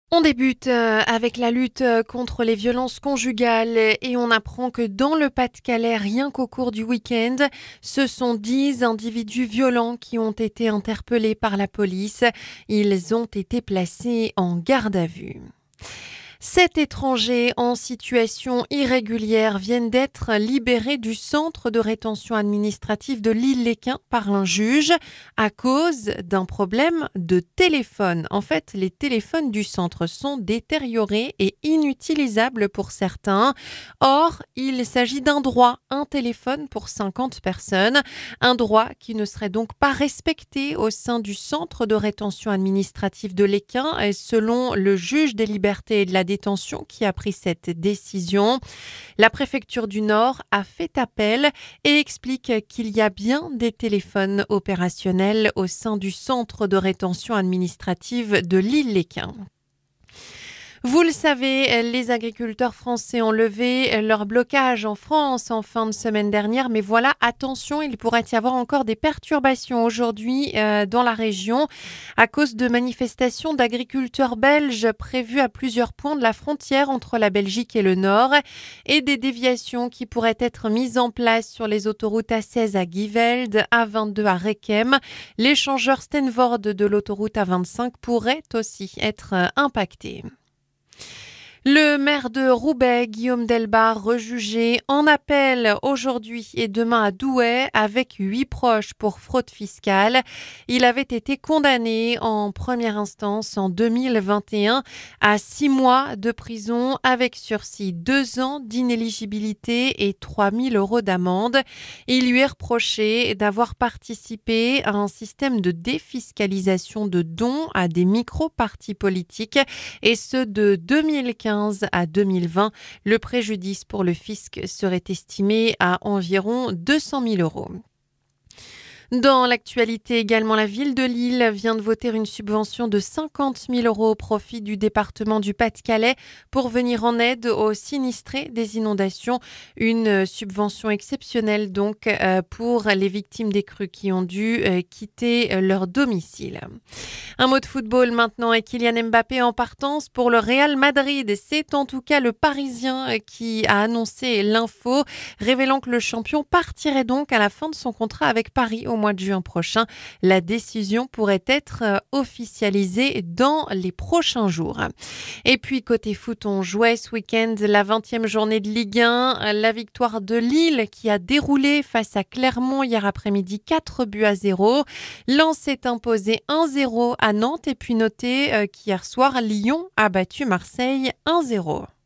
On débute avec la lutte contre les violences conjugales et on apprend que dans le Pas-de-Calais, rien qu'au cours du week-end, ce sont 10 individus violents qui ont été interpellés par la police. Ils ont été placés en garde à vue. 7 étrangers en situation irrégulière viennent d'être libérés du centre de rétention administrative de l'Île-les-Quins par un juge à cause d'un problème de téléphone. En fait, les téléphones du centre sont détériorés et inutilisables pour certains. Or, il s'agit d'un droit, un téléphone pour 50 personnes, un droit qui ne serait donc pas respecté au sein du centre de rétention administrative de l'Équin, selon le juge des libertés et de la détention qui a pris cette décision. La préfecture du Nord a fait appel et explique qu'il y a bien des téléphones opérationnels au sein du centre de rétention administrative de l'Île-les-Quins. Vous le savez, les agriculteurs français ont levé leur blocage en France en fin de semaine dernière. Mais voilà, attention, il pourrait y avoir encore des perturbations aujourd'hui dans la région à cause de manifestations d'agriculteurs belges prévues à plusieurs points de la frontière entre la Belgique et le Nord et des déviations qui pourraient être mises en place sur les autoroutes A16 à Givelde, A22 à Requem. L'échangeur Stenvoorde de l'autoroute A25 pourrait aussi être impacté. Le maire de Roubaix, Guillaume Delbar, rejugé en appel aujourd'hui et demain à Douai avec 8 proches pour fraude fiscale. Il avait été condamné en première instance en 2021 à 6 mois de prison avec sursis, 2 ans d'inéligibilité et 3 000 € d'amende. Il lui est reproché d'avoir participé à un système de défiscalisation de dons à des micro-partis politiques et ce de 2015 à 2020. Le préjudice pour le fisc serait estimé à environ 200 000 €. Dans l'actualité également, la ville de Lille vient de voter une subvention de 50 000 € au profit du département du Pas-de-Calais pour venir en aide aux sinistrés des inondations. Une subvention exceptionnelle donc pour les victimes des crues qui ont dû quitter leur domicile. Un mot de football maintenant et Kylian Mbappé en partance pour le Real Madrid. C'est en tout cas le Parisien qui a annoncé l'info, révélant que le champion partirait donc à la fin de son contrat avec Paris au mois de juin prochain. La décision pourrait être officialisée dans les prochains jours. Et puis côté foot, on jouait ce week-end la 20e journée de Ligue 1. La victoire de Lille qui a déroulé face à Clermont hier après-midi 4-0. Lens s'est imposé 1-0 à Nantes et puis notez qu'hier soir, Lyon a battu Marseille 1-0.